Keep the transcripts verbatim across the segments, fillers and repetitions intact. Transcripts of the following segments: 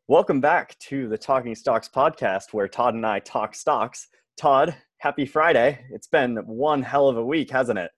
Welcome back to the Talking Stocks podcast, where Todd and I talk stocks. Todd, happy Friday. It's been one hell of a week, hasn't it?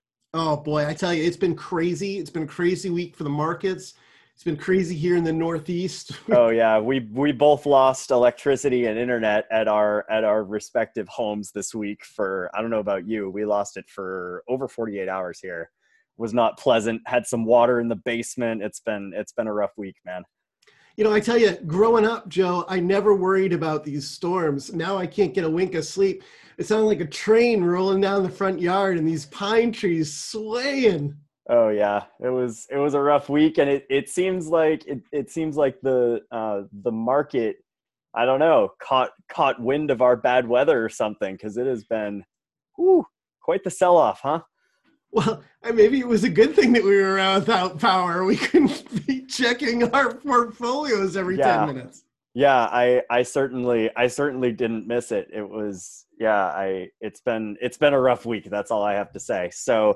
Oh boy, I tell you, it's been crazy. It's been a crazy week for the markets. It's been crazy here in the Northeast. Oh yeah, we we both lost electricity and internet at our at our respective homes this week for, I don't know about you, we lost it for over forty-eight hours here. Was not pleasant. Had some water in the basement. It's been it's been a rough week, man. You know, I tell you, growing up, Joe, I never worried about these storms. Now I can't get a wink of sleep. It sounded like a train rolling down the front yard and these pine trees swaying. Oh yeah, it was it was a rough week, and it, it seems like it, it seems like the uh, the market, I don't know, caught caught wind of our bad weather or something, because it has been whew, quite the sell off, huh? Well, maybe it was a good thing that we were around without power. We couldn't be checking our portfolios every Yeah, ten minutes. yeah, I I certainly I certainly didn't miss it. It was yeah, I it's been it's been a rough week. That's all I have to say. So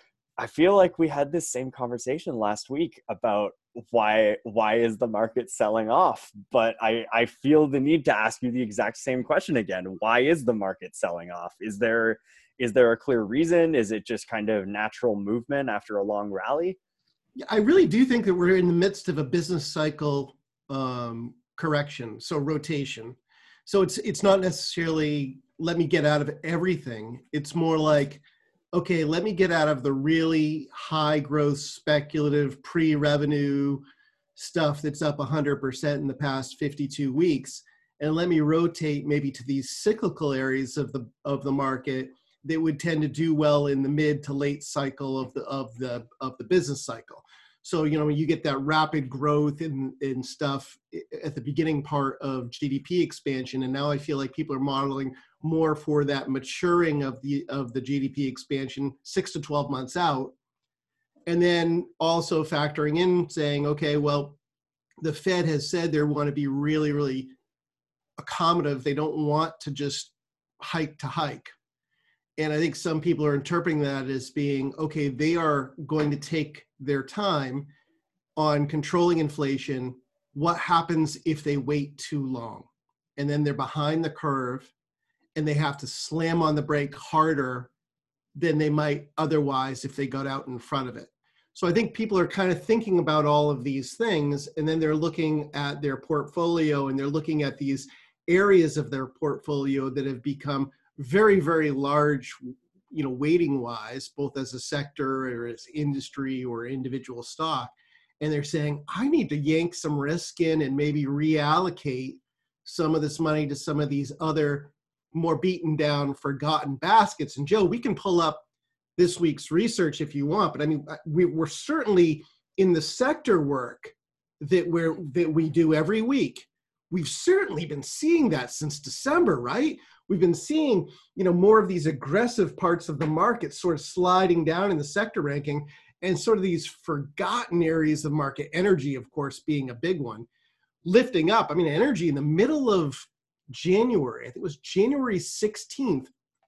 I feel like we had this same conversation last week about why why is the market selling off? But I, I feel the need to ask you the exact same question again. Why is the market selling off? Is there is there a clear reason? Is it just kind of natural movement after a long rally? Yeah, I really do think that we're in the midst of a business cycle um, correction, so rotation. So it's it's not necessarily let me get out of everything. It's more like, okay, let me get out of the really high growth, speculative, pre-revenue stuff that's up one hundred percent in the past fifty-two weeks, and let me rotate maybe to these cyclical areas of the of the market that would tend to do well in the mid to late cycle of the of the of the business cycle. So, you know, when you get that rapid growth in, in stuff at the beginning part of G D P expansion, and now I feel like people are modeling more for that maturing of the of the G D P expansion six to twelve months out. And then also factoring in saying, okay, well, the Fed has said they want to be really, really accommodative. They don't want to just hike to hike. And I think some people are interpreting that as being, okay, they are going to take their time on controlling inflation. What happens if they wait too long? And then they're behind the curve and they have to slam on the brake harder than they might otherwise if they got out in front of it. So I think people are kind of thinking about all of these things, and then they're looking at their portfolio and they're looking at these areas of their portfolio that have become very, very large, you know, weighting wise, both as a sector or as industry or individual stock. And they're saying, I need to yank some risk in and maybe reallocate some of this money to some of these other more beaten down, forgotten baskets. And Joe, we can pull up this week's research if you want, but I mean, we, we're certainly in the sector work that we're that we do every week. We've certainly been seeing that since December, right? We've been seeing, you know, more of these aggressive parts of the market sort of sliding down in the sector ranking, and sort of these forgotten areas of market, energy, of course, being a big one, lifting up. I mean, energy in the middle of January, I think it was January sixteenth,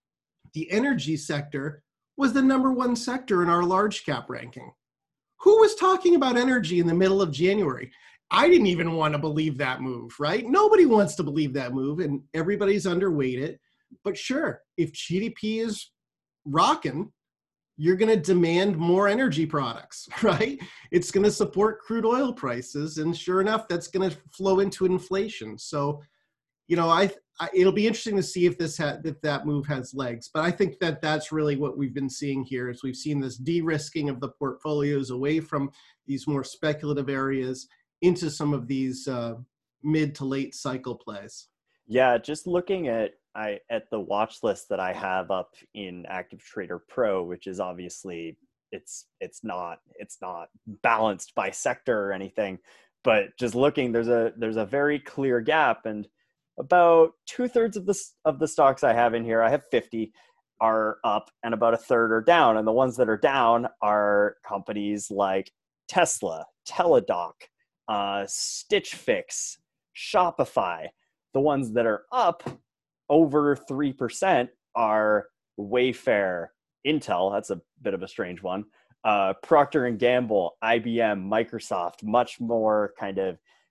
the energy sector was the number one sector in our large cap ranking. Who was talking about energy in the middle of January? I didn't even want to believe that move, right? Nobody wants to believe that move, and everybody's underweight it. But sure, if G D P is rocking, you're going to demand more energy products, right? It's going to support crude oil prices, and sure enough, that's going to flow into inflation. So, you know, I, I it'll be interesting to see if this ha- if that move has legs. But I think that that's really what we've been seeing here, is we've seen this de-risking of the portfolios away from these more speculative areas into some of these uh, mid to late cycle plays. Yeah, just looking at I at the watch list that I have up in Active Trader Pro, which is obviously it's it's not it's not balanced by sector or anything, but just looking, there's a there's a very clear gap, and about two thirds of the of the stocks I have in here, I have fifty, are up, and about a third are down, and the ones that are down are companies like Tesla, Teladoc, uh, Stitch Fix, Shopify. The ones that are up over three percent are Wayfair, Intel, that's a bit of a strange one, uh, Procter and Gamble, I B M, Microsoft, much more kind of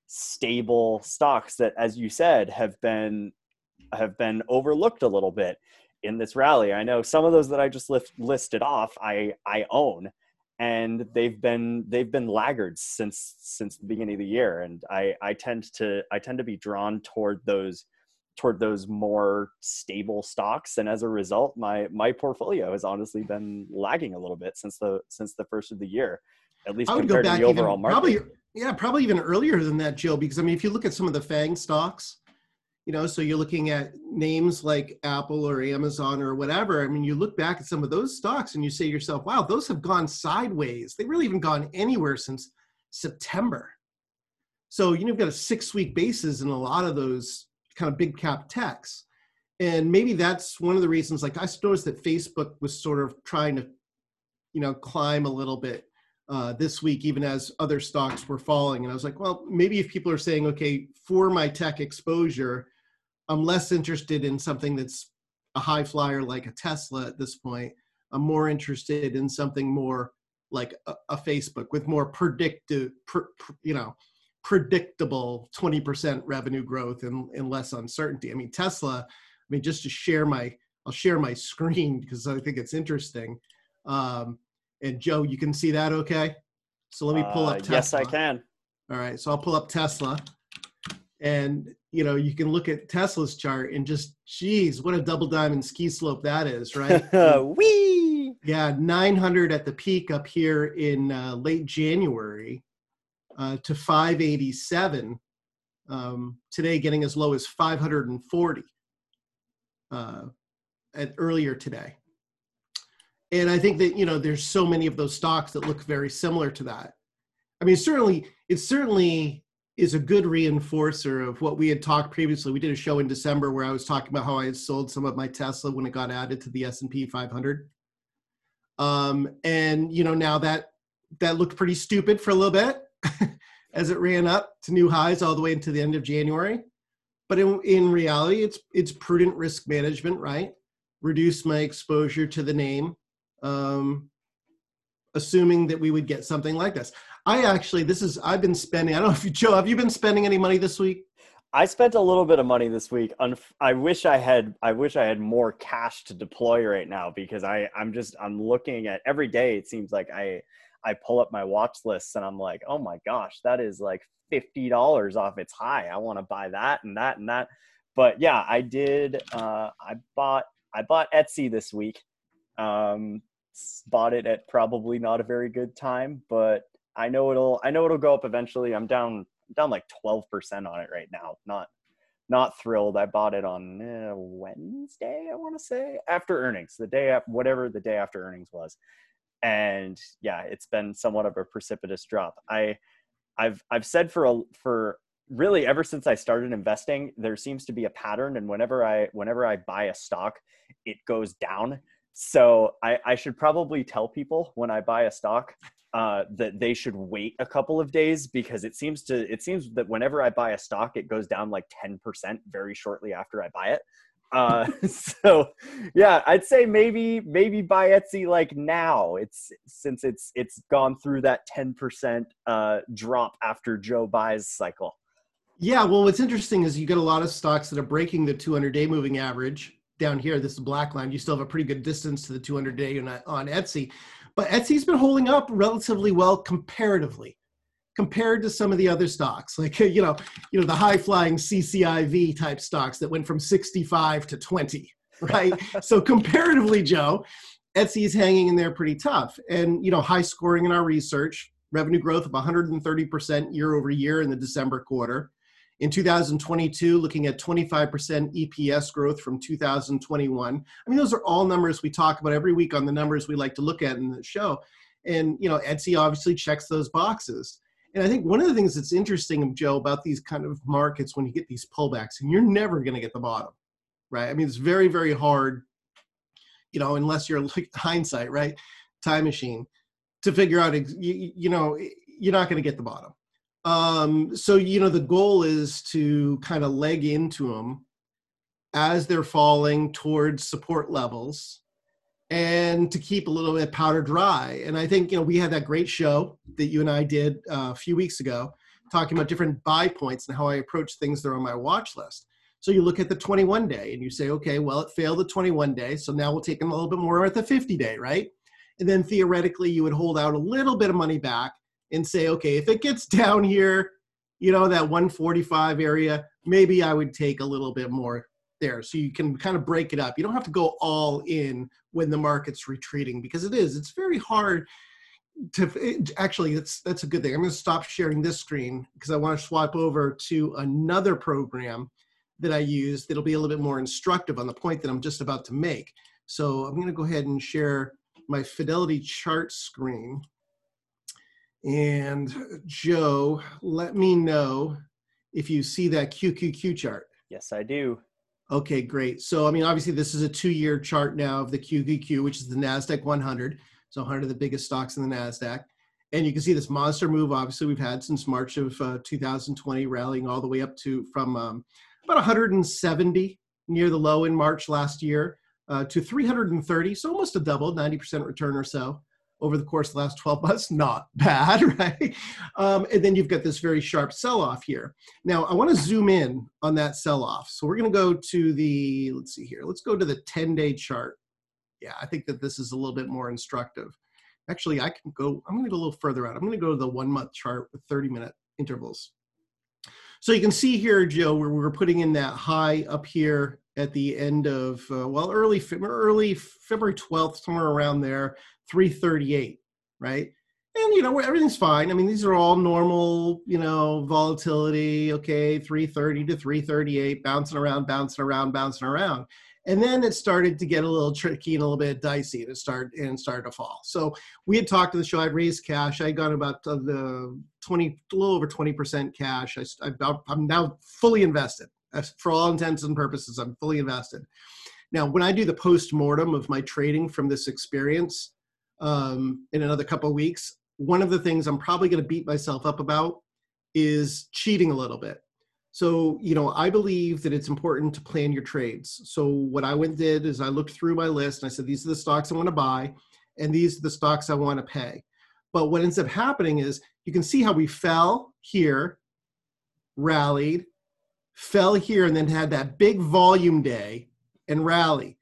stable stocks that, as you said, have been have been overlooked a little bit in this rally. I know some of those that I just list, listed off, I I own, and they've been they've been laggards since since the beginning of the year. And I I tend to I tend to be drawn toward those toward those more stable stocks, and as a result, my my portfolio has honestly been lagging a little bit since the since the first of the year, at least I would go compared to back the overall even market. probably, yeah, probably even earlier than that, Joe, because I mean, if you look at some of the FANG stocks, you know, so you're looking at names like Apple or Amazon or whatever. I mean, you look back at some of those stocks and you say to yourself, wow, those have gone sideways. They really haven't gone anywhere since September. So, you know, you've got a six week basis in a lot of those kind of big cap techs. And maybe that's one of the reasons, like I noticed that Facebook was sort of trying to, you know, climb a little bit uh, this week, even as other stocks were falling. And I was like, well, maybe if people are saying, okay, for my tech exposure, I'm less interested in something that's a high flyer like a Tesla at this point. I'm more interested in something more like a, a Facebook with more predictive, pr, pr, you know, predictable twenty percent revenue growth and, and less uncertainty. I mean, Tesla, I mean, just to share my, I'll share my screen because I think it's interesting. Um, and Joe, you can see that okay? So let me pull up Uh, Tesla. yes, I can. All right, so I'll pull up Tesla. And, you know, you can look at Tesla's chart and just, geez, what a double diamond ski slope that is, right? Whee! Yeah, nine hundred at the peak up here in uh, late January uh, to five eighty-seven. Um, today getting as low as five hundred forty uh, at earlier today. And I think that, you know, there's so many of those stocks that look very similar to that. I mean, certainly, it certainly is a good reinforcer of what we had talked previously. We did a show in December where I was talking about how I had sold some of my Tesla when it got added to the S and P five hundred. Um, and, you know, now that that looked pretty stupid for a little bit as it ran up to new highs all the way into the end of January. But in, in reality, it's it's prudent risk management, right? Reduce my exposure to the name, um, assuming that we would get something like this. I actually, this is, I've been spending, I don't know if you, Joe, have you been spending any money this week? I spent a little bit of money this week. I wish I had, I wish I had more cash to deploy right now, because I, I'm just, I'm looking at every day. It seems like I, I pull up my watch lists and I'm like, oh my gosh, that is like fifty dollars off its high. I want to buy that and that and that. But yeah, I did, uh, I bought, I bought Etsy this week. Um, bought it at probably not a very good time, but I know it'll, I know it'll go up eventually. I'm down, down like twelve percent on it right now. Not, not thrilled. I bought it on uh, Wednesday, I want to say, after earnings, the day after, whatever the day after earnings was. And yeah, it's been somewhat of a precipitous drop. I, I've, I've said for a, for really ever since I started investing, there seems to be a pattern. And whenever I, whenever I buy a stock, it goes down. So I, I should probably tell people when I buy a stock uh, that they should wait a couple of days, because it seems to, it seems that whenever I buy a stock, it goes down like ten percent very shortly after I buy it. Uh, so yeah, I'd say maybe, maybe buy Etsy like now. It's since it's, it's gone through that ten percent uh, drop after Joe buys cycle. Yeah. Well, what's interesting is you get a lot of stocks that are breaking the two hundred day moving average down here. This is the black line. You still have a pretty good distance to the two hundred day on, on Etsy, but Etsy's been holding up relatively well comparatively compared to some of the other stocks, like, you know, you know, the high flying C C I V type stocks that went from sixty-five to twenty, right? So comparatively, Joe, Etsy is hanging in there pretty tough. And, you know, high scoring in our research, revenue growth of one hundred thirty percent year over year in the December quarter. In two thousand twenty-two, looking at twenty-five percent E P S growth from two thousand twenty-one. I mean, those are all numbers we talk about every week on the numbers we like to look at in the show. And, you know, Etsy obviously checks those boxes. And I think one of the things that's interesting, Joe, about these kind of markets when you get these pullbacks, and you're never going to get the bottom, right? I mean, it's very, very hard, you know, unless you're like hindsight, right? Time machine, to figure out, you, you know, you're not going to get the bottom. Um, so, you know, the goal is to kind of leg into them as they're falling towards support levels, and to keep a little bit powder dry. And I think, you know, we had that great show that you and I did uh, a few weeks ago talking about different buy points and how I approach things that are on my watch list. So you look at the twenty-one day and you say, okay, well, it failed the twenty-one day. So now we'll take a little bit more at the fifty day, right? And then theoretically, you would hold out a little bit of money back and say, okay, if it gets down here, you know, that one forty-five area, maybe I would take a little bit more there. So you can kind of break it up. You don't have to go all in when the market's retreating, because it is, it's very hard to, it, actually, that's, that's a good thing. I'm going to stop sharing this screen because I want to swap over to another program that I use that'll be a little bit more instructive on the point that I'm just about to make. So I'm going to go ahead and share my Fidelity chart screen. And Joe, let me know if you see that Q Q Q chart. Yes, I do. Okay, great. So, I mean, obviously this is a two-year chart now of the Q Q Q, which is the NASDAQ one hundred. So one hundred of the biggest stocks in the NASDAQ. And you can see this monster move, obviously, we've had since March of uh, two thousand twenty, rallying all the way up to from um, about one hundred seventy near the low in March last year uh, to three hundred thirty. So almost a double, ninety percent return or so over the course of the last twelve months. Not bad, right? Um, and then you've got this very sharp sell-off here. Now, I want to zoom in on that sell-off. So we're going to go to the, let's see here. Let's go to the ten-day chart. Yeah, I think that this is a little bit more instructive. Actually, I can go, I'm going to go a little further out. I'm going to go to the one-month chart with thirty-minute intervals. So you can see here, Joe, where we're putting in that high up here at the end of, uh, well, early, early February twelfth, somewhere around there, three thirty-eight, right? And, you know, everything's fine. I mean, these are all normal, you know, volatility, okay, three thirty to three thirty-eight, bouncing around, bouncing around, bouncing around. And then it started to get a little tricky and a little bit dicey, and it started, and started to fall. So we had talked to the show, I'd raised cash. I got about uh, the twenty, a little over twenty percent cash. I, I, I'm now fully invested. For all intents and purposes, I'm fully invested. Now, when I do the post-mortem of my trading from this experience um, in another couple of weeks, one of the things I'm probably going to beat myself up about is cheating a little bit. So, you know, I believe that it's important to plan your trades. So what I went and did is I looked through my list and I said, these are the stocks I want to buy, and these are the stocks I want to pay. But what ends up happening is you can see how we fell here, rallied, fell here, and then had that big volume day and rally.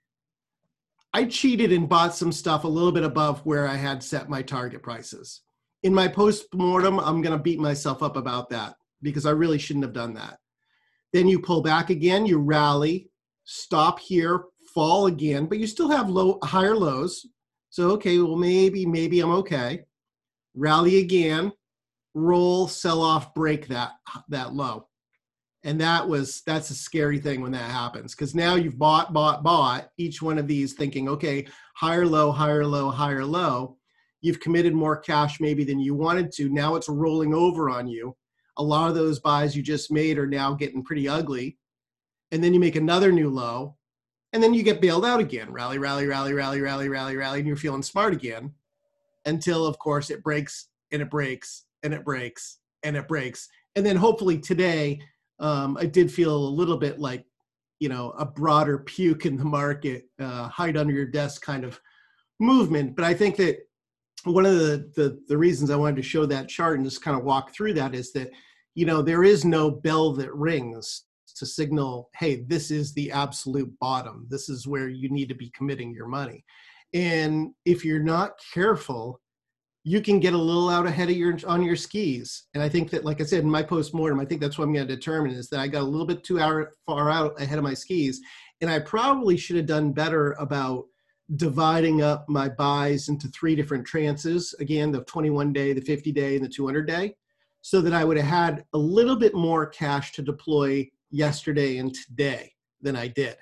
I cheated and bought some stuff a little bit above where I had set my target prices. In my post-mortem, I'm going to beat myself up about that because I really shouldn't have done that. Then you pull back again, you rally, stop here, fall again, but you still have low, higher lows. So, okay, well, maybe, maybe I'm okay. Rally again, roll, sell off, break that, that low. And that was, that's a scary thing when that happens, because now you've bought, bought, bought each one of these thinking, okay, higher low, higher low, higher low. You've committed more cash maybe than you wanted to. Now it's rolling over on you. A lot of those buys you just made are now getting pretty ugly. And then you make another new low, and then you get bailed out again. Rally, rally, rally, rally, rally, rally, rally, and you're feeling smart again until, of course, it breaks and it breaks and it breaks and it breaks. And then hopefully today, Um, I did feel a little bit like, you know, a broader puke in the market, uh, hide under your desk kind of movement. But I think that one of the, the, the reasons I wanted to show that chart and just kind of walk through that is that, you know, there is no bell that rings to signal, hey, this is the absolute bottom. This is where you need to be committing your money. And if you're not careful, you can get a little out ahead of your on your skis. And I think that, like I said, in my post-mortem, I think that's what I'm going to determine is that I got a little bit too hour, far out ahead of my skis. And I probably should have done better about dividing up my buys into three different tranches. Again, the twenty-one day, the fifty day, and the two hundred day, so that I would have had a little bit more cash to deploy yesterday and today than I did.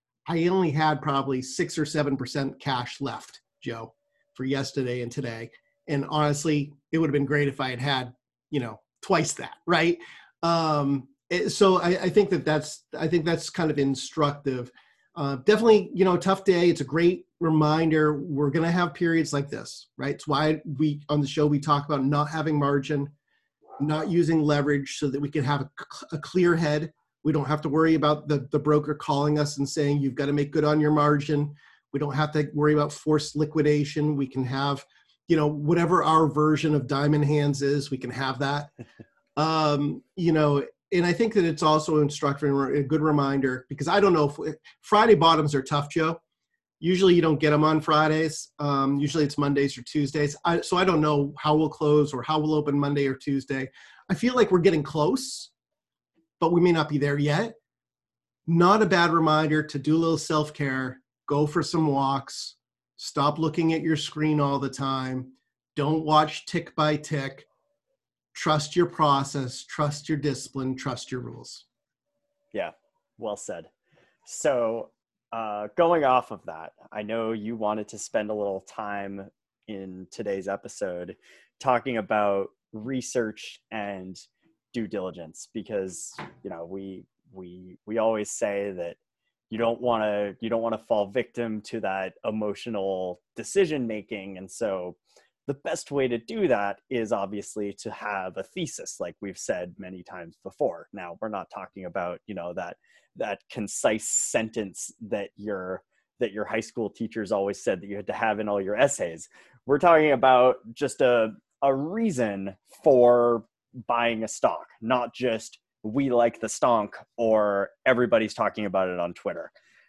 I only had probably six or seven percent cash left, Joe, for yesterday and today. And honestly, it would have been great if I had had, you know, twice that, right? Um, it, so I, I think that that's, I think that's kind of instructive. Uh, definitely, you know, tough day. It's a great reminder. We're going to have periods like this, right? It's why we, on the show, we talk about not having margin, not using leverage so that we can have a, a clear head. We don't have to worry about the, the broker calling us and saying, you've got to make good on your margin. We don't have to worry about forced liquidation. We can have, you know, whatever our version of diamond hands is, we can have that. Um, you know, and I think that it's also instructive and a good reminder, because I don't know if Friday bottoms are tough, Joe. Usually you don't get them on Fridays. Um, usually it's Mondays or Tuesdays. I, so I don't know how we'll close or how we'll open Monday or Tuesday. I feel like we're getting close, but we may not be there yet. Not a bad reminder to do a little self-care, go for some walks, stop looking at your screen all the time. Don't watch tick by tick. Trust your process, trust your discipline, trust your rules. Yeah, well said. So uh, going off of that, I know you wanted to spend a little time in today's episode talking about research and due diligence, because, you know, we we we always say that you don't want to you don't want to fall victim to that emotional decision making. And so the best way to do that is obviously to have a thesis, like we've said many times before. Now, we're not talking about, you know, that that concise sentence that your that your high school teachers always said that you had to have in all your essays. We're talking about just a a reason for buying a stock, not just we like the stonk or everybody's talking about it on Twitter.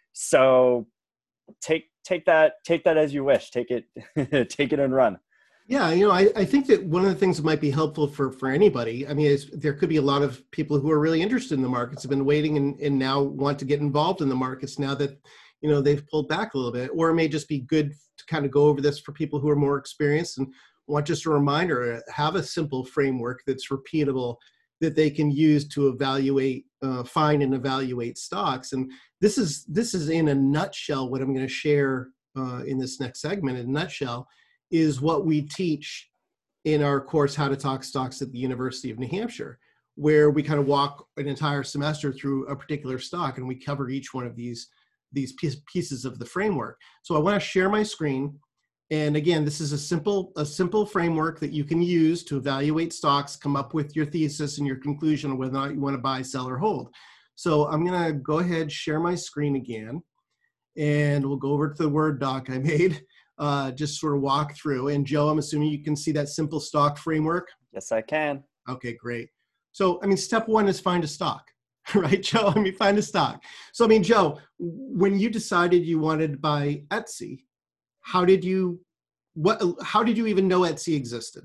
So take take that take that as you wish. Take it take it and run. Yeah, you know, I, I think that one of the things that might be helpful for, for anybody, I mean, is there could be a lot of people who are really interested in the markets, have been waiting and, and now want to get involved in the markets now that, you know, they've pulled back a little bit. Or it may just be good to kind of go over this for people who are more experienced and want just a reminder, have a simple framework that's repeatable, that they can use to evaluate, uh, find and evaluate stocks. And this is, this is in a nutshell what I'm going to share uh, in this next segment. In a nutshell, is what we teach in our course, How to Talk Stocks at the University of New Hampshire, where we kind of walk an entire semester through a particular stock and we cover each one of these, these pieces of the framework. So I want to share my screen. And again, this is a simple, a simple framework that you can use to evaluate stocks, come up with your thesis and your conclusion on whether or not you want to buy, sell, or hold. So I'm going to go ahead, share my screen again, and we'll go over to the Word doc I made. Uh, just sort of walk through. And Joe, I'm assuming you can see that simple stock framework. Yes, I can. Okay, great. So, I mean, step one is find a stock, right, Joe? I mean, find a stock. So, I mean, Joe, when you decided you wanted to buy Etsy, how did you, what, how did you even know Etsy existed?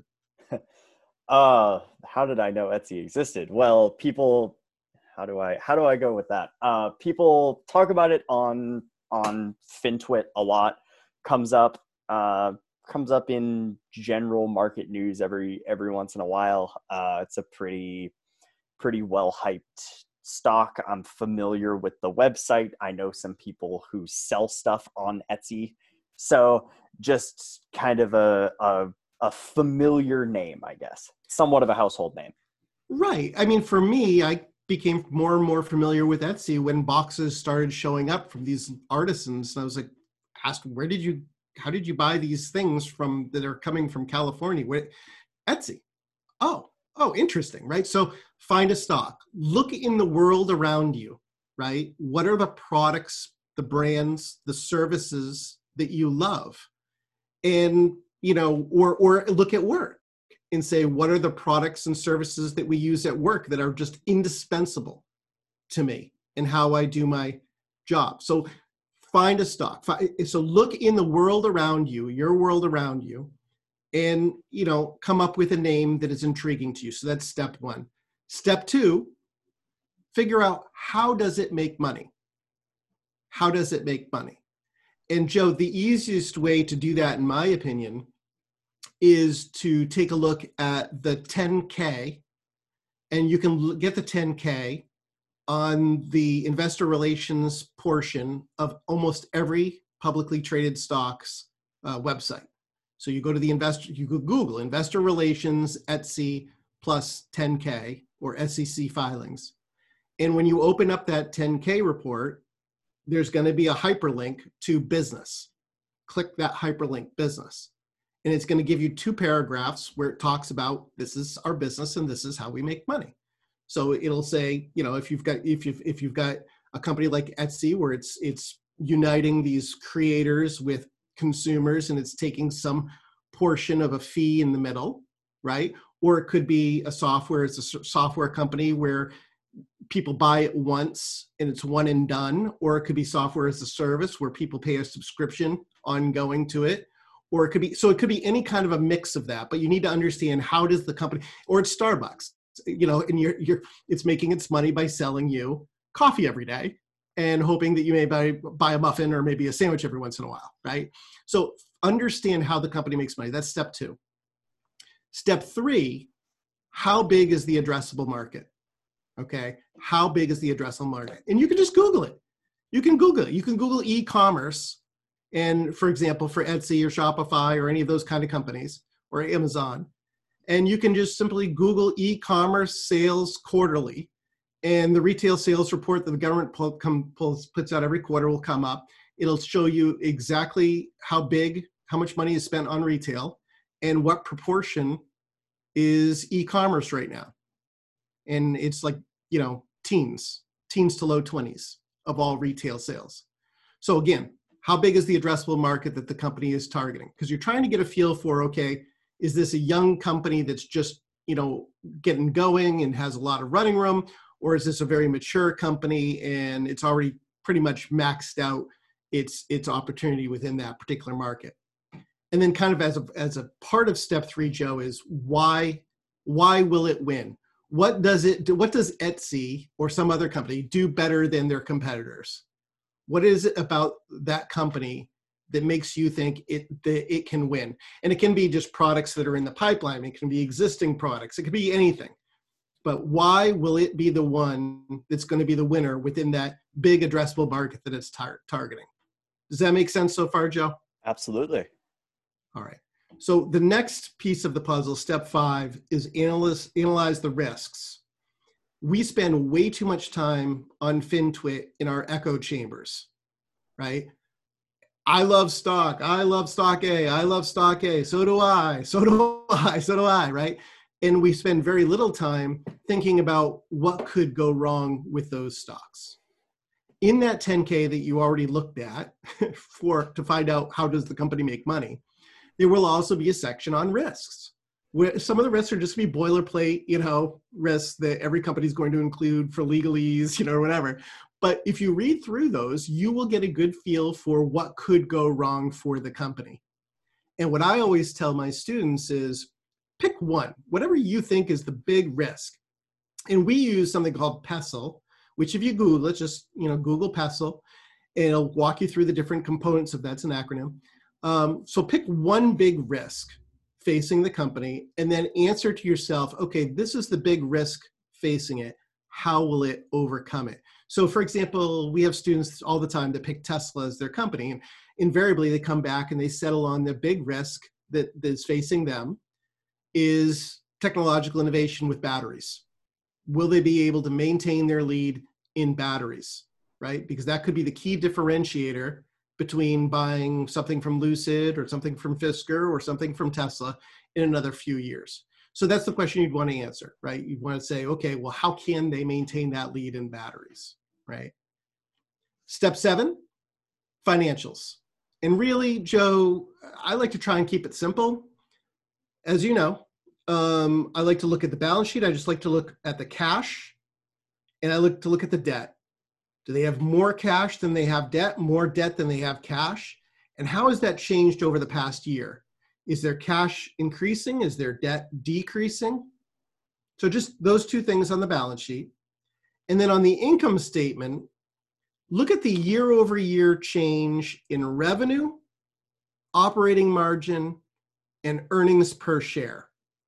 uh, how did I know Etsy existed? Well, people, how do I, how do I go with that? Uh, people talk about it on, on FinTwit a lot. Comes up, uh, comes up in general market news every every once in a while. Uh, it's a pretty pretty well hyped stock. I'm familiar with the website. I know some people who sell stuff on Etsy, so just kind of a a, a familiar name, I guess, somewhat of a household name. Right. I mean, for me, I became more and more familiar with Etsy when boxes started showing up from these artisans, and I was like, asked, where did you, how did you buy these things from that are coming from California? Where, Etsy. Oh, oh, interesting, right? So find a stock, look in the world around you, right? What are the products, the brands, the services that you love? And, you know, or, or look at work and say, what are the products and services that we use at work that are just indispensable to me and how I do my job? So find a stock. So look in the world around you, your world around you, and, you know, come up with a name that is intriguing to you. So that's step one. Step two, figure out, how does it make money? How does it make money? And Joe, the easiest way to do that, in my opinion, is to take a look at the ten K, and you can get the ten K on the investor relations portion of almost every publicly traded stocks uh, website. So you go to the investor, you could Google investor relations, Etsy plus ten K or S E C filings. And when you open up that ten K report, there's going to be a hyperlink to business. Click that hyperlink business. And it's going to give you two paragraphs where it talks about, this is our business and this is how we make money. So it'll say, you know, if you've got if you've if you've got a company like Etsy where it's it's uniting these creators with consumers and it's taking some portion of a fee in the middle, right? or it could be a software. It's a software company where people buy it once and it's one and done, or it could be software as a service where people pay a subscription ongoing to it, or it could be, so it could be any kind of a mix of that, but you need to understand how does the company, or it's Starbucks, you know, and you're, you're, it's making its money by selling you coffee every day and hoping that you may buy, buy a muffin or maybe a sandwich every once in a while, right? So understand how the company makes money. That's step two. Step three, how big is the addressable market? Okay, how big is the addressable market? And you can just Google it. You can Google it. You can Google e-commerce, and for example, for Etsy or Shopify or any of those kind of companies, or Amazon, and you can just simply Google e-commerce sales quarterly, and the retail sales report that the government pull, come, pulls, puts out every quarter will come up. It'll show you exactly how big, how much money is spent on retail, and what proportion is e-commerce right now. And it's like, you know, teens, teens to low twenties of all retail sales. So again, how big is the addressable market that the company is targeting? Because you're trying to get a feel for, okay, is this a young company that's just, you know, getting going and has a lot of running room? Or is this a very mature company and it's already pretty much maxed out its, its opportunity within that particular market? And then kind of as a, as a part of step three, Joe, is why, why will it win? What does it do? What does Etsy or some other company do better than their competitors? What is it about that company that makes you think it that it can win? And it can be just products that are in the pipeline. It can be existing products. It could be anything. But why will it be the one that's going to be the winner within that big addressable market that it's tar- targeting? Does that make sense so far, Joe? Absolutely. All right. So the next piece of the puzzle, step five, is analyze, analyze the risks. We spend way too much time on FinTwit in our echo chambers, right? I love stock. I love stock A. I love stock A. So do I. So do I. So do I, right? And we spend very little time thinking about what could go wrong with those stocks. In that ten K that you already looked at for to find out how does the company make money, there will also be a section on risks, where some of the risks are just going to be boilerplate, you know, risks that every company is going to include for legalese, you know, or whatever. But if you read through those, you will get a good feel for what could go wrong for the company. And what I always tell my students is pick one, whatever you think is the big risk. And we use something called PESTLE, which if you Google it, just, you know, Google PESTLE, and it'll walk you through the different components of that's an acronym. Um, so pick one big risk facing the company and then answer to yourself, okay, this is the big risk facing it. How will it overcome it? So for example, we have students all the time that pick Tesla as their company, and invariably they come back and they settle on the big risk that is facing them is technological innovation with batteries. Will they be able to maintain their lead in batteries, right? Because that could be the key differentiator between buying something from Lucid or something from Fisker or something from Tesla in another few years. So that's the question you'd want to answer, right? You'd want to say, okay, well, how can they maintain that lead in batteries, right? Step seven, financials. And really, Joe, I like to try and keep it simple. As you know, um, I like to look at the balance sheet. I just like to look at the cash, and I like to look at the debt. Do they have more cash than they have debt, more debt than they have cash? And how has that changed over the past year? Is their cash increasing? Is their debt decreasing? So just those two things on the balance sheet. And then on the income statement, look at the year over year change in revenue, operating margin, and earnings per share.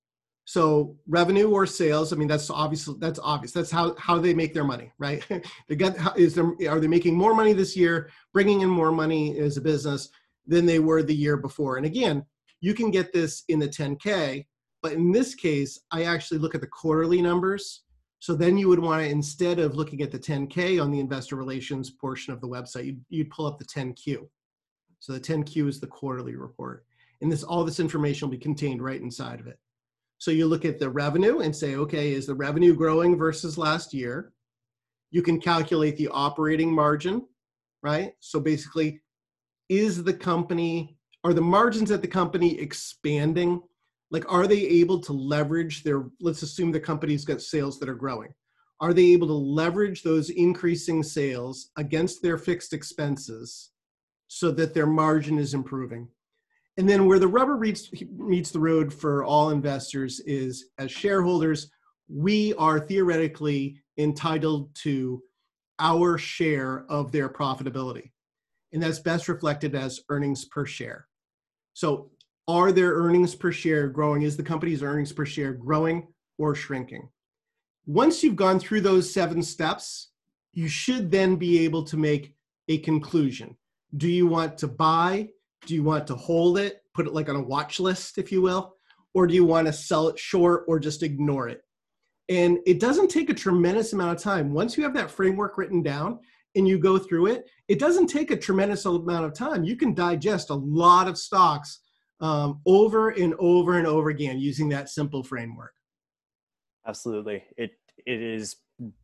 So revenue or sales, I mean, that's obvious. That's obvious. That's how, how they make their money, right? They got, is there, are they making more money this year, bringing in more money as a business than they were the year before? And again, you can get this in the ten K, but in this case, I actually look at the quarterly numbers. So then you would want to, instead of looking at the ten K on the investor relations portion of the website, you'd, you'd pull up the ten Q. So the ten Q is the quarterly report. And this, all this information will be contained right inside of it. So you look at the revenue and say, okay, is the revenue growing versus last year? You can calculate the operating margin, right? So basically, is the company, are the margins at the company expanding Like, are they able to leverage their, let's assume the company's got sales that are growing. Are they able to leverage those increasing sales against their fixed expenses so that their margin is improving? And then where the rubber meets, meets the road for all investors is, as shareholders, we are theoretically entitled to our share of their profitability. And that's best reflected as earnings per share. So are their earnings per share growing? Is the company's earnings per share growing or shrinking? Once you've gone through those seven steps, you should then be able to make a conclusion. Do you want to buy? Do you want to hold it, put it like on a watch list, if you will? Or do you want to sell it short or just ignore it? And it doesn't take a tremendous amount of time. Once you have that framework written down and you go through it, it doesn't take a tremendous amount of time. You can digest a lot of stocks um, over and over and over again using that simple framework. Absolutely. It it is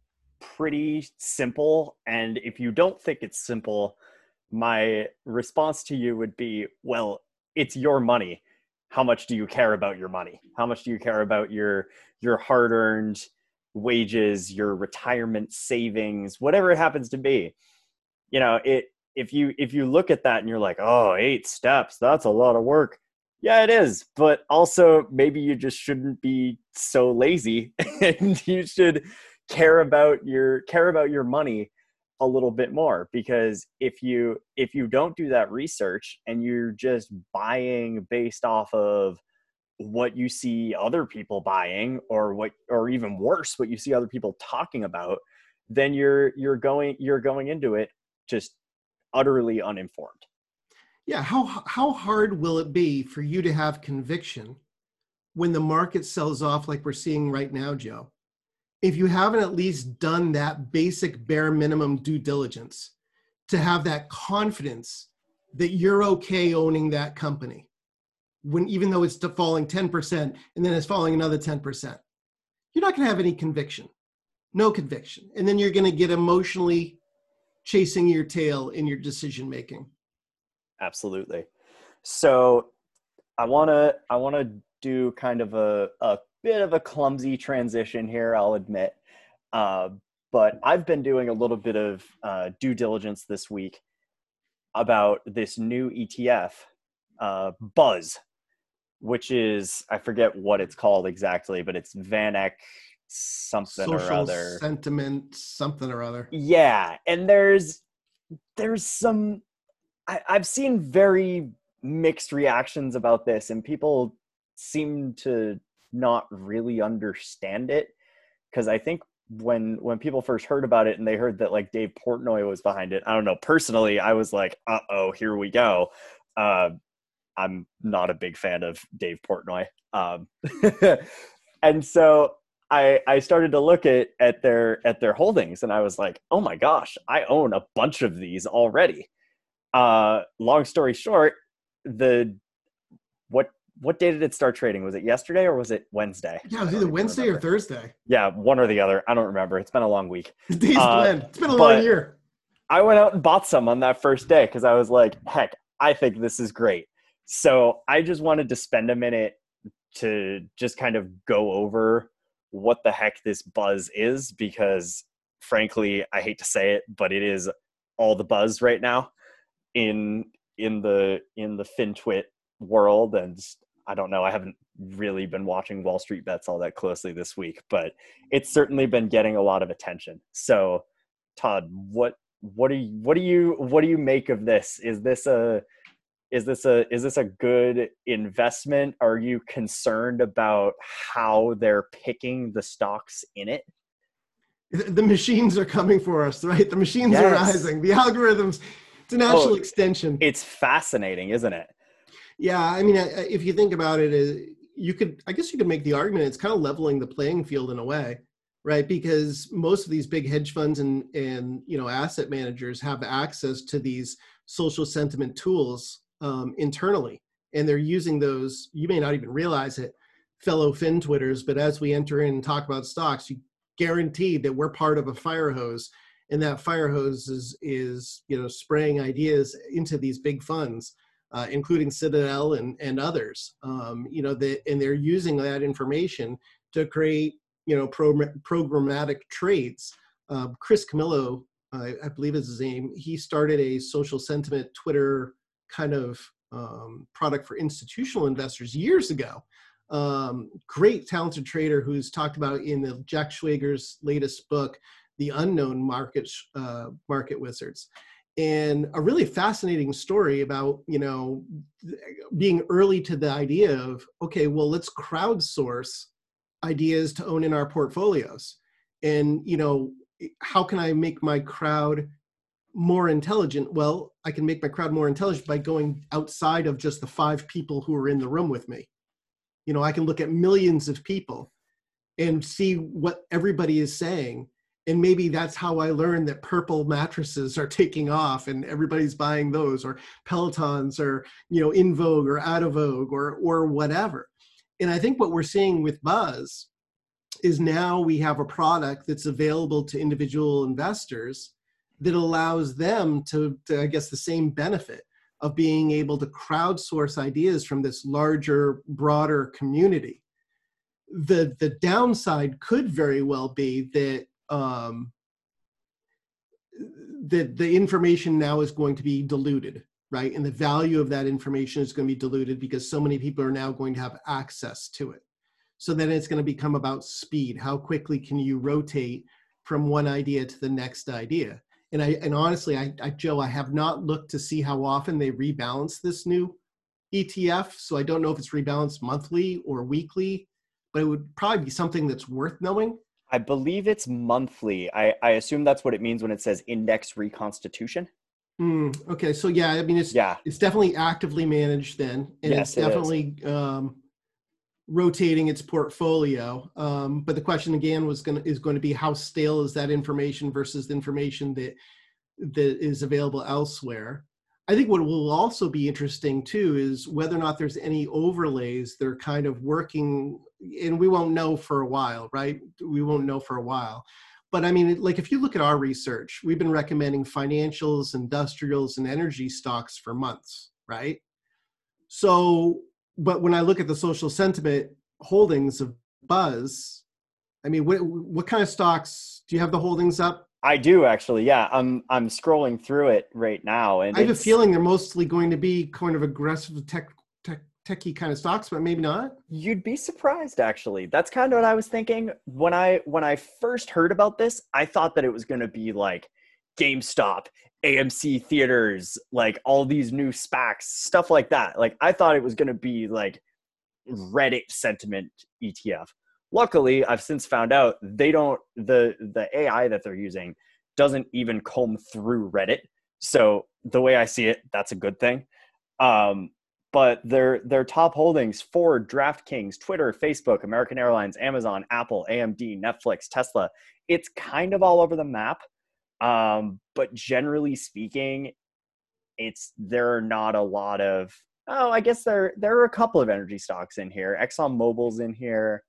pretty simple. And if you don't think it's simple, my response to you would be, well, it's your money. How much do you care about your money? How much do you care about your your hard-earned wages, your retirement savings, whatever it happens to be? You know, it if you if you look at that and you're like, oh, eight steps, that's a lot of work. Yeah, it is. But also maybe you just shouldn't be so lazy and you should care about your care about your money a little bit more, because if you if you don't do that research and you're just buying based off of what you see other people buying, or what, or even worse, what you see other people talking about, then you're you're going you're going into it just utterly uninformed. Yeah, how how hard will it be for you to have conviction when the market sells off like we're seeing right now, Joe? If you haven't at least done that basic bare minimum due diligence to have that confidence that you're okay owning that company, when even though it's falling ten percent and then it's falling another ten percent, you're not going to have any conviction, no conviction. And then you're going to get emotionally chasing your tail in your decision making. Absolutely. So I want to I want to do kind of a, a bit of a clumsy transition here, I'll admit. Uh, but I've been doing a little bit of uh, due diligence this week about this new E T F, uh, Buzz, which is, I forget what it's called exactly, but it's VanEck something Social or other. Sentiment something or other. Yeah. And there's, there's some, I, I've seen very mixed reactions about this, and people seem to not really understand it. Cause I think when, when people first heard about it and they heard that like Dave Portnoy was behind it, I don't know, personally, I was like, uh-oh, here we go. Uh, I'm not a big fan of Dave Portnoy. Um, and so I, I started to look at, at their, at their holdings, and I was like, oh my gosh, I own a bunch of these already. Uh, long story short, the, what, what day did it start trading? Was it yesterday or was it Wednesday? Yeah, it was either Wednesday remember. or Thursday. Yeah, one or the other. I don't remember. It's been a long week. The days uh, blend. It's been a long year. I went out and bought some on that first day because I was like, heck, I think this is great. So I just wanted to spend a minute to just kind of go over what the heck this Buzz is, because frankly, I hate to say it, but it is all the buzz right now in in the in the FinTwit world. And I don't know, I haven't really been watching Wall Street Bets all that closely this week, but it's certainly been getting a lot of attention. So Todd, what what do you what do you what do you make of this? Is this a is this a is this a good investment? Are you concerned about how they're picking the stocks in it? The machines are coming for us, right? The machines yes. are rising. The algorithms, it's a natural oh, extension. It's fascinating, isn't it? Yeah, I mean, if you think about it, you could, I guess you could make the argument it's kind of leveling the playing field in a way, right? Because most of these big hedge funds and, and you know, asset managers have access to these social sentiment tools um, internally, and they're using those, you may not even realize it, fellow FinTwitters, but as we enter in and talk about stocks, you guaranteed that we're part of a fire hose, and that fire hose is, is you know, spraying ideas into these big funds. uh, including Citadel and, and others. Um, you know, they, and they're using that information to create, you know, pro, programmatic trades. Uh, Chris Camillo, uh, I believe is his name, he started a social sentiment Twitter kind of um, product for institutional investors years ago. Um, great talented trader who's talked about in the Jack Schwager's latest book, The Unknown Market, uh, Market Wizards. And a really fascinating story about, you know, being early to the idea of, okay, well, let's crowdsource ideas to own in our portfolios. And, you know, how can I make my crowd more intelligent? Well, I can make my crowd more intelligent by going outside of just the five people who are in the room with me. You know, I can look at millions of people and see what everybody is saying. And maybe that's how I learned that purple mattresses are taking off and everybody's buying those, or Pelotons are, you know, in vogue or out of vogue, or, or whatever. And I think what we're seeing with Buzz is now we have a product that's available to individual investors that allows them to, to I guess, the same benefit of being able to crowdsource ideas from this larger, broader community. The, the downside could very well be that um, that the information now is going to be diluted, right? And the value of that information is going to be diluted because so many people are now going to have access to it. So then it's going to become about speed. How quickly can you rotate from one idea to the next idea? And I, and honestly, I, I, Joe, I have not looked to see how often they rebalance this new E T F. So I don't know if it's rebalanced monthly or weekly, but it would probably be something that's worth knowing. I believe it's monthly. I, I assume that's what it means when it says index reconstitution. Mm, okay, so yeah, I mean, it's yeah. it's definitely actively managed then, and yes, it's definitely it um, rotating its portfolio. Um, but the question again was going is going to be how stale is that information versus the information that that is available elsewhere. I think what will also be interesting too is whether or not there's any overlays that are kind of working, and we won't know for a while, right? We won't know for a while. But I mean, like if you look at our research, we've been recommending financials, industrials, and energy stocks for months, right? So, but when I look at the social sentiment holdings of Buzz, I mean, what what kind of stocks do you have the holdings up? I do actually, yeah. I'm I'm scrolling through it right now, and I have a feeling they're mostly going to be kind of aggressive tech, tech techie kind of stocks, but maybe not. You'd be surprised, actually. That's kind of what I was thinking when I when I first heard about this. I thought that it was going to be like GameStop, A M C theaters, like all these new SPACs, stuff like that. Like I thought it was going to be like Reddit sentiment E T F. Luckily, I've since found out they don't, the the A I that they're using doesn't even comb through Reddit. So the way I see it, that's a good thing. Um, but their their top holdings: Ford, DraftKings, Twitter, Facebook, American Airlines, Amazon, Apple, A M D, Netflix, Tesla. It's kind of all over the map. Um, but generally speaking, it's there are not a lot of, oh, I guess there there are a couple of energy stocks in here. ExxonMobil's in here.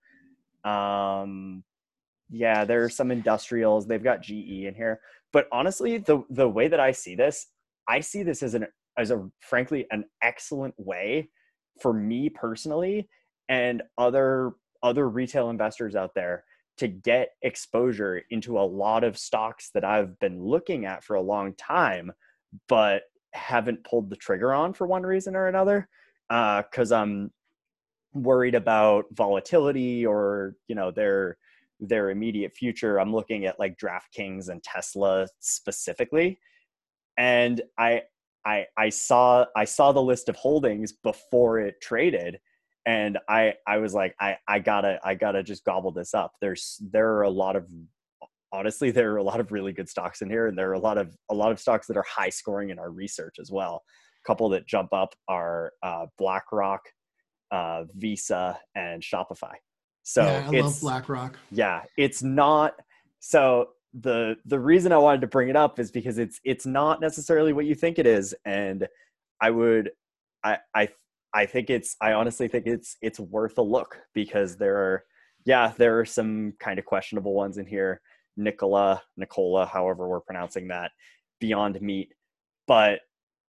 Um, yeah, there are some industrials. They've got G E in here. But honestly, the the way that I see this, I see this as an as a frankly an excellent way for me personally and other other retail investors out there to get exposure into a lot of stocks that I've been looking at for a long time, but haven't pulled the trigger on for one reason or another. Uh, cause I'm worried about volatility or, you know, their, their immediate future. I'm looking at like DraftKings and Tesla specifically. And I, I, I saw, I saw the list of holdings before it traded. And I, I was like, I, I gotta, I gotta just gobble this up. There's, there are a lot of, honestly, there are a lot of really good stocks in here, and there are a lot of, a lot of stocks that are high scoring in our research as well. A couple that jump up are uh, BlackRock, uh, Visa, and Shopify. So yeah, I it's, love BlackRock. Yeah, it's not, so the, the reason I wanted to bring it up is because it's, it's not necessarily what you think it is. And I would, I, I, I think it's, I honestly think it's, it's worth a look, because there are, yeah, there are some kind of questionable ones in here. Nicola, Nicola, however we're pronouncing that, Beyond Meat. But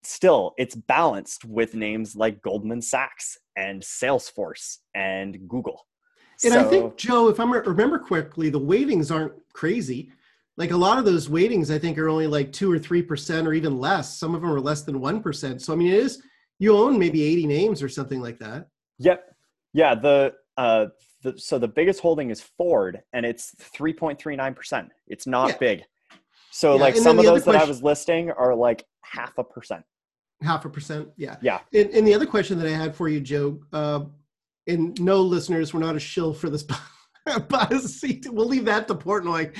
still it's balanced with names like Goldman Sachs and Salesforce and Google. And so, I think, Joe, if I remember correctly, the weightings aren't crazy. Like a lot of those weightings, I think, are only like two or three percent or even less. Some of them are less than one percent. So, I mean, it is, you own maybe eighty names or something like that. Yep. Yeah. The, uh, the, so the biggest holding is Ford, and it's three point three nine percent. It's not Yeah. big. So Yeah, like and some then of the those other that I question- was listing are like half a percent. Half a percent. Yeah. Yeah. And, and the other question that I had for you, Joe, uh, and no listeners, we're not a shill for this buzz seat. We'll leave that to Portnoy.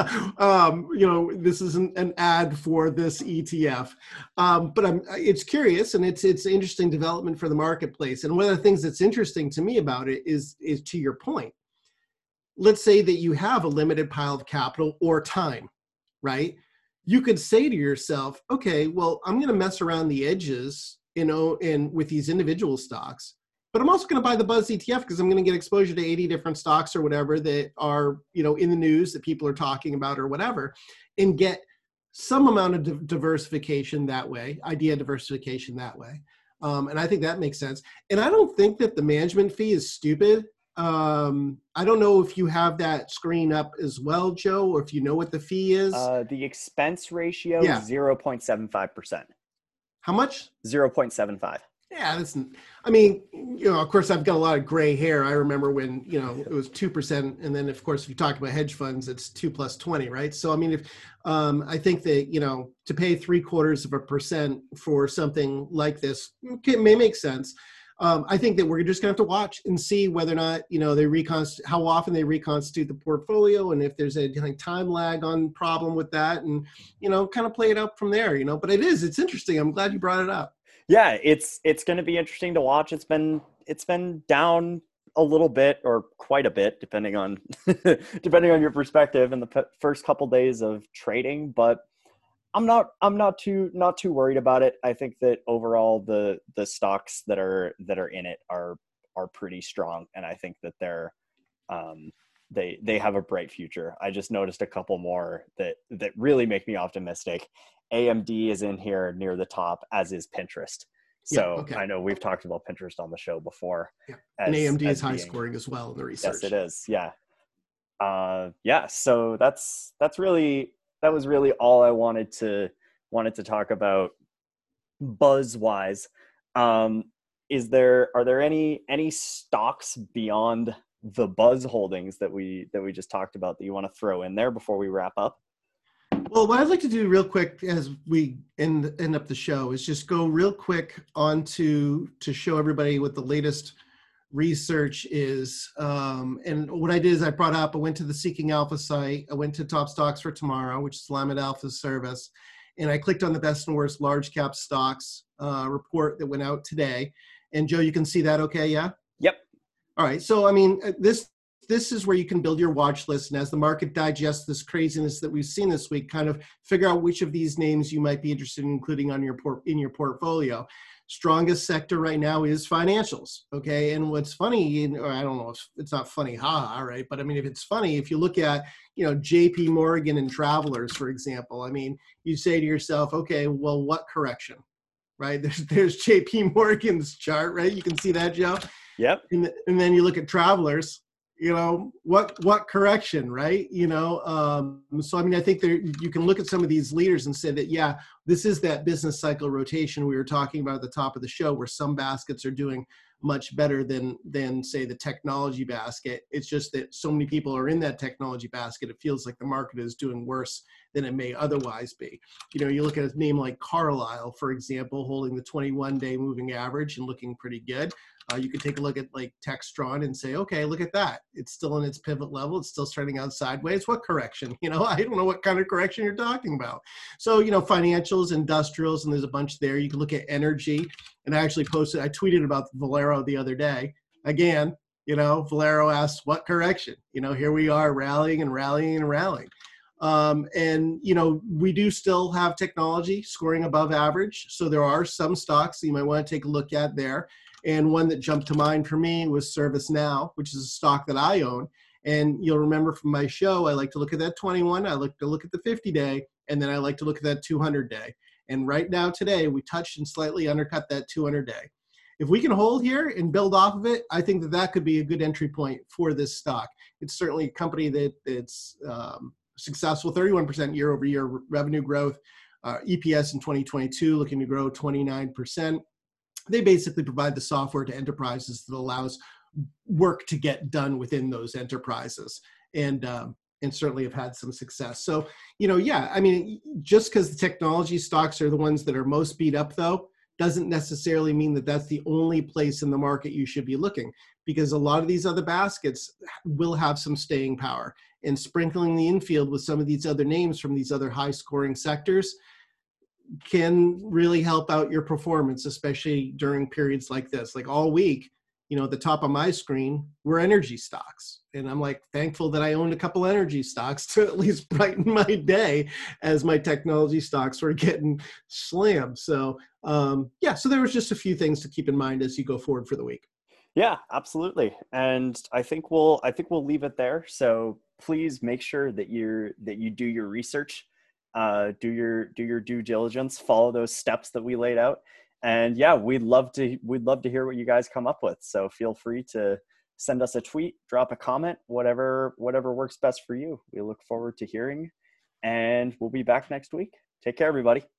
um, you know, this isn't an ad for this E T F, um, but I'm. It's curious, and it's it's interesting development for the marketplace. And one of the things that's interesting to me about it is is to your point. Let's say that you have a limited pile of capital or time, right? You could say to yourself, okay, well, I'm going to mess around the edges, you know, and with these individual stocks. But I'm also going to buy the Buzz E T F because I'm going to get exposure to eighty different stocks or whatever that are, you know, in the news that people are talking about or whatever, and get some amount of di- diversification that way, idea diversification that way. Um, and I think that makes sense. And I don't think that the management fee is stupid. Um, I don't know if you have that screen up as well, Joe, or if you know what the fee is. Uh, the expense ratio Yeah. is zero point seven five percent. How much? zero point seven five. Yeah, that's, I mean, you know, of course, I've got a lot of gray hair. I remember when, you know, it was two percent. And then, of course, if you talk about hedge funds, it's two plus twenty, right? So, I mean, if um, I think that, you know, to pay three quarters of a percent for something like this okay, may make sense. Um, I think that we're just going to have to watch and see whether or not, you know, they reconstitute, how often they reconstitute the portfolio, and if there's a like, time lag on problem with that, and, you know, kind of play it out from there, you know, but it is, it's interesting. I'm glad you brought it up. Yeah, it's it's going to be interesting to watch. It's been it's been down a little bit or quite a bit, depending on depending on your perspective in the p- first couple days of trading. But I'm not I'm not too not too worried about it. I think that overall the the stocks that are that are in it are are pretty strong, and I think that they're um, they they have a bright future. I just noticed a couple more that that really make me optimistic. A M D is in here near the top, as is Pinterest. So Yeah, okay. I know we've talked about Pinterest on the show before. Yeah. As, And A M D is as high being, scoring as well in the research. Yes, it is. Yeah. Uh, yeah. So that's that's really that was really all I wanted to wanted to talk about buzz wise. Um, is there are there any any stocks beyond the Buzz holdings that we that we just talked about that you want to throw in there before we wrap up? Well, what I'd like to do real quick as we end, end up the show is just go real quick on to, to show everybody what the latest research is. Um, and what I did is I brought up, I went to the Seeking Alpha site, I went to Top Stocks for Tomorrow, which is Willamette Alpha's service, and I clicked on the best and worst large cap stocks uh, report that went out today. And Joe, you can see that okay, yeah? Yep. All right, so I mean, this this is where you can build your watch list, and as the market digests this craziness that we've seen this week, kind of figure out which of these names you might be interested in including on your port in your portfolio. Strongest sector right now is financials, okay? And what's funny, or I don't know, if it's not funny, haha, right? But I mean, if it's funny, if you look at, you know, J P Morgan and Travelers, for example, I mean, you say to yourself, okay, well, what correction, right? There's there's J P Morgan's chart, right? You can see that, Joe? Yep. And, and then you look at Travelers, you know, what what correction, right? You know, um, so I mean, I think there you can look at some of these leaders and say that, yeah, this is that business cycle rotation we were talking about at the top of the show, where some baskets are doing much better than than say the technology basket. It's just that so many people are in that technology basket, it feels like the market is doing worse than it may otherwise be. You know, you look at a name like Carlisle, for example, holding the twenty-one day moving average and looking pretty good. Uh, you could take a look at like Textron and say, okay, look at that. It's still in its pivot level. It's still starting out sideways. What correction? You know, I don't know what kind of correction you're talking about. So, you know, financials, industrials, and there's a bunch there. You can look at energy. And I actually posted, I tweeted about Valero the other day. Again, you know, Valero asked, what correction? You know, here we are rallying and rallying and rallying. Um, and, you know, we do still have technology scoring above average. So there are some stocks that you might want to take a look at there. And one that jumped to mind for me was ServiceNow, which is a stock that I own. And you'll remember from my show, I like to look at that twenty-one, I like to look at the fifty day, and then I like to look at that two hundred day. And right now, today, we touched and slightly undercut that two hundred day. If we can hold here and build off of it, I think that that could be a good entry point for this stock. It's certainly a company that it's um, successful, thirty-one percent year over year revenue growth, uh, E P S in twenty twenty-two looking to grow twenty-nine percent. They basically provide the software to enterprises that allows work to get done within those enterprises, and um, and certainly have had some success. So, you know, yeah, I mean, just because the technology stocks are the ones that are most beat up, though, doesn't necessarily mean that that's the only place in the market you should be looking, because a lot of these other baskets will have some staying power. And sprinkling the infield with some of these other names from these other high scoring sectors can really help out your performance, especially during periods like this. Like all week, you know, at the top of my screen were energy stocks. And I'm like thankful that I owned a couple energy stocks to at least brighten my day as my technology stocks were getting slammed. So um, yeah, so there was just a few things to keep in mind as you go forward for the week. Yeah, absolutely. And I think we'll I think we'll leave it there. So please make sure that you're that you do your research, uh, do your do your due diligence, follow those steps that we laid out. And yeah, we'd love to we'd love to hear what you guys come up with. So feel free to send us a tweet, drop a comment, whatever whatever works best for you. We look forward to hearing, and we'll be back next week. Take care, everybody.